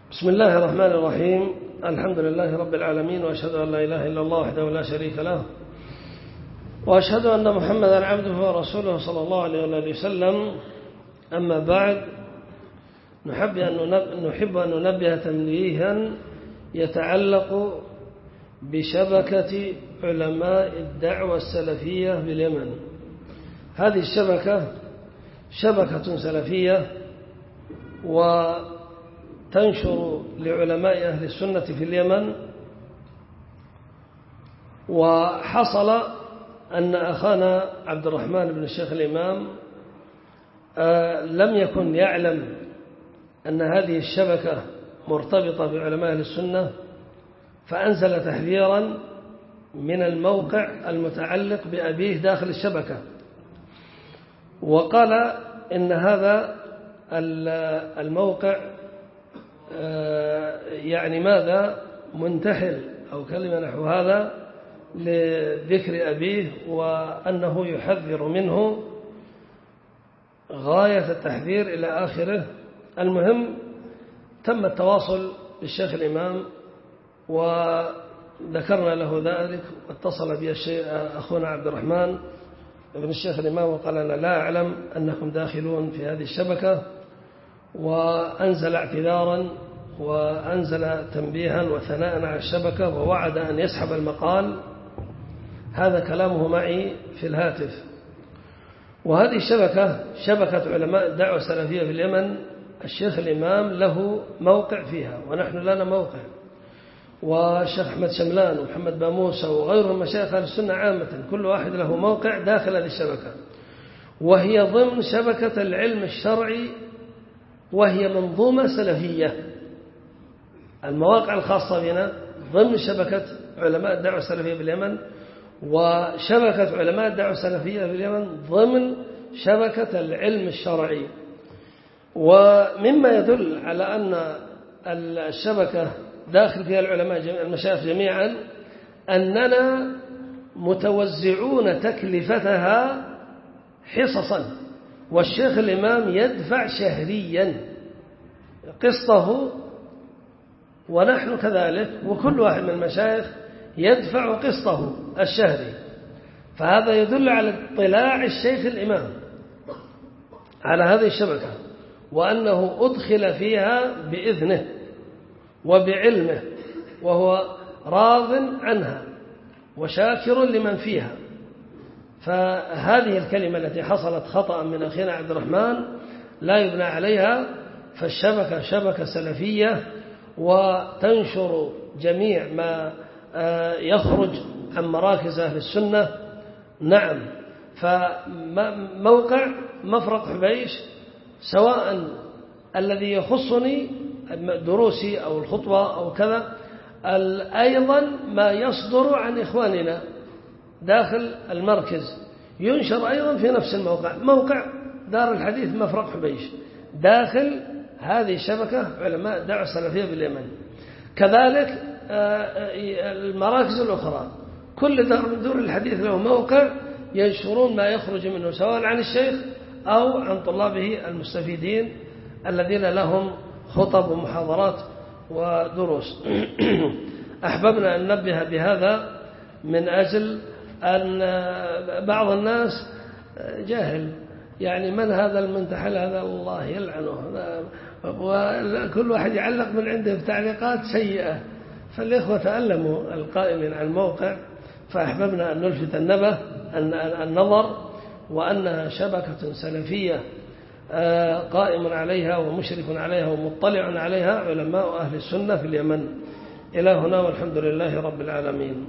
بسم الله الرحمن الرحيم. الحمد لله رب العالمين، وأشهد أن لا إله إلا الله وحده لا شريك له، وأشهد أن محمدا عبده ورسوله صلى الله عليه وسلم. أما بعد، نحب أن ننبه تنبيها يتعلق بشبكة علماء الدعوة السلفية باليمن. هذه الشبكة شبكة سلفية، وتنشر لعلماء أهل السنة في اليمن. وحصل أن أخانا عبد الرحمن بن الشيخ الإمام لم يكن يعلم أن هذه الشبكة مرتبطة بعلماء أهل السنة، فأنزل تحذيرا من الموقع المتعلق بأبيه داخل الشبكة، وقال إن هذا الموقع يعني ماذا منتحل أو كلمة نحو هذا لذكر أبيه، وأنه يحذر منه غاية التحذير إلى آخره. المهم، تم التواصل بالشيخ الإمام وذكرنا له ذلك، واتصل بي أخونا عبد الرحمن ابن الشيخ الإمام وقال: أنا لا أعلم أنكم داخلون في هذه الشبكة، وأنزل اعتذارا وأنزل تنبيها وثناء على الشبكة، ووعد أن يسحب المقال. هذا كلامه معي في الهاتف. وهذه الشبكة شبكة علماء الدعوة السلفية في اليمن. الشيخ الإمام له موقع فيها، ونحن لنا موقع، والشيخ أحمد شملان ومحمد باموسى وغيرهم مشايخ أهل السنة عامة، كل واحد له موقع داخل هذه الشبكة، وهي ضمن شبكة العلم الشرعي، وهي منظومة سلفية. المواقع الخاصة بنا ضمن شبكة علماء الدعوة السلفية باليمن، وشبكة علماء الدعوة السلفية باليمن ضمن شبكة العلم الشرعي. ومما يدل على أن الشبكة داخل فيها العلماء المشايخ جميعا أننا متوزعون تكلفتها حصصا، والشيخ الإمام يدفع شهريا قسطه، ونحن كذلك، وكل واحد من المشايخ يدفع قسطه الشهري. فهذا يدل على اطلاع الشيخ الإمام على هذه الشبكة، وأنه أدخل فيها بإذنه وبعلمه، وهو راض عنها وشاكر لمن فيها. فهذه الكلمة التي حصلت خطأ من أخينا عبد الرحمن لا يبنى عليها، فالشبكة شبكة سلفية، وتنشر جميع ما يخرج عن مراكز أهل السنة. نعم، فموقع مفرق حبيش، سواء الذي يخصني دروسي أو الخطوة أو كذا، أيضا ما يصدر عن إخواننا داخل المركز ينشر أيضا في نفس الموقع، موقع دار الحديث مفرق حبيش، داخل هذه الشبكة علماء الدعوة السلفية باليمن. كذلك المراكز الأخرى، كل دار من دور الحديث له موقع ينشرون ما يخرج منه، سواء عن الشيخ أو عن طلابه المستفيدين الذين لهم خطب ومحاضرات ودروس. أحببنا أن ننبه بهذا من أجل أن بعض الناس جاهل، يعني من هذا المنتحل هذا، الله يلعنه، وكل واحد يعلق من عنده بتعليقات سيئة. فالإخوة تألموا القائمين عن الموقع، فأحببنا أن نلفت النظر، وأنها شبكة سلفية قائم عليها ومشرف عليها ومطلع عليها علماء أهل السنة في اليمن. إلى هنا، والحمد لله رب العالمين.